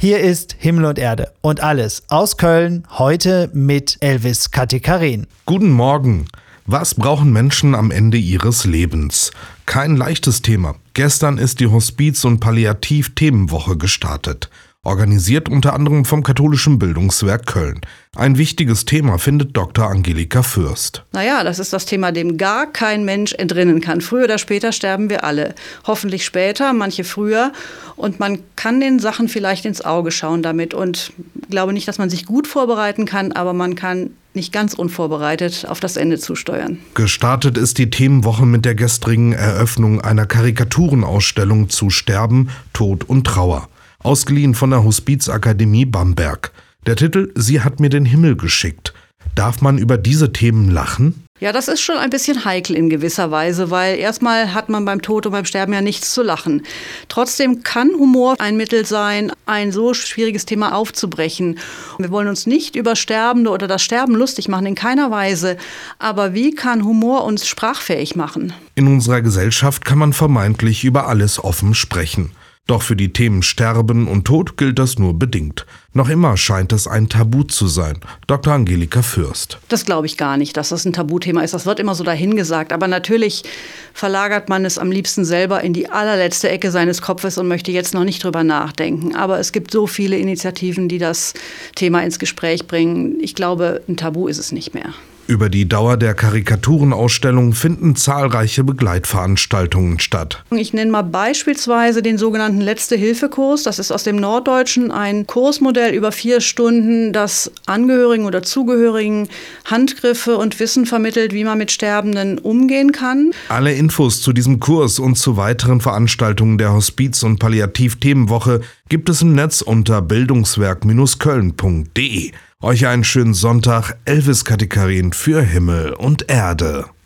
Hier ist Himmel und Erde und alles aus Köln, heute mit Elvis Katekarin. Guten Morgen. Was brauchen Menschen am Ende ihres Lebens? Kein leichtes Thema. Gestern ist die Hospiz- und Palliativ-Themenwoche gestartet. Organisiert unter anderem vom Katholischen Bildungswerk Köln. Ein wichtiges Thema findet Dr. Angelika Fürst. Naja, das ist das Thema, dem gar kein Mensch entrinnen kann. Früher oder später sterben wir alle. Hoffentlich später, manche früher. Und man kann den Sachen vielleicht ins Auge schauen damit. Und ich glaube nicht, dass man sich gut vorbereiten kann, aber man kann nicht ganz unvorbereitet auf das Ende zusteuern. Gestartet ist die Themenwoche mit der gestrigen Eröffnung einer Karikaturenausstellung zu Sterben, Tod und Trauer. Ausgeliehen von der Hospizakademie Bamberg. Der Titel »Sie hat mir den Himmel geschickt«. Darf man über diese Themen lachen? Ja, das ist schon ein bisschen heikel in gewisser Weise, weil erstmal hat man beim Tod und beim Sterben ja nichts zu lachen. Trotzdem kann Humor ein Mittel sein, ein so schwieriges Thema aufzubrechen. Wir wollen uns nicht über Sterbende oder das Sterben lustig machen, in keiner Weise. Aber wie kann Humor uns sprachfähig machen? In unserer Gesellschaft kann man vermeintlich über alles offen sprechen. Doch für die Themen Sterben und Tod gilt das nur bedingt. Noch immer scheint es ein Tabu zu sein. Dr. Angelika Fürst. Das glaube ich gar nicht, dass das ein Tabuthema ist. Das wird immer so dahingesagt. Aber natürlich verlagert man es am liebsten selber in die allerletzte Ecke seines Kopfes und möchte jetzt noch nicht drüber nachdenken. Aber es gibt so viele Initiativen, die das Thema ins Gespräch bringen. Ich glaube, ein Tabu ist es nicht mehr. Über die Dauer der Karikaturenausstellung finden zahlreiche Begleitveranstaltungen statt. Ich nenne mal beispielsweise den sogenannten Letzte-Hilfe-Kurs. Das ist aus dem Norddeutschen ein Kursmodell über 4 Stunden, das Angehörigen oder Zugehörigen Handgriffe und Wissen vermittelt, wie man mit Sterbenden umgehen kann. Alle Infos zu diesem Kurs und zu weiteren Veranstaltungen der Hospiz- und Palliativ-Themenwoche gibt es im Netz unter bildungswerk-köln.de. Euch einen schönen Sonntag, Elvis Katekarin für Himmel und Erde.